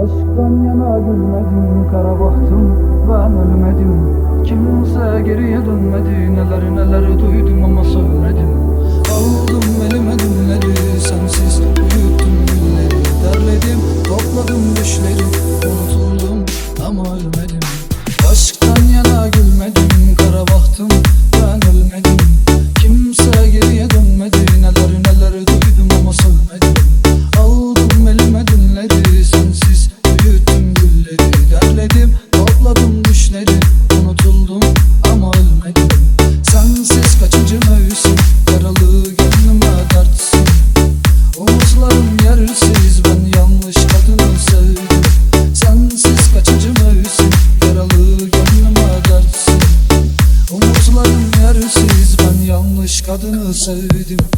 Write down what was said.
Aşktan yana gülmedim, kara bahtım, ben ölmedim. Kimse geriye dönmedi, neler neler duydum ama söyledim. Aldım elime günleri, sensiz büyüttüm gülleri. Derledim, topladım düşleri, unutuldum ama ölmedim. Aşktan yana gülmedim, kara bahtım, ben ölmedim. Kimse geriye dönmedi, neler neler duydum ama söylemedim. Aldım elime günleri, sensiz büyüttüm gülleri. Derledim, topladım düşleri, unutuldum ama ölmedim. Sensiz kaçıncı mevsim, yaralı gönlüme dertsin. Umutlarım yersiz, ben yanlış kadını sevdim. Sensiz kaçıncı mevsim, yaralı gönlüme dertsin. Umutlarım yersiz, ben yanlış kadını sevdim.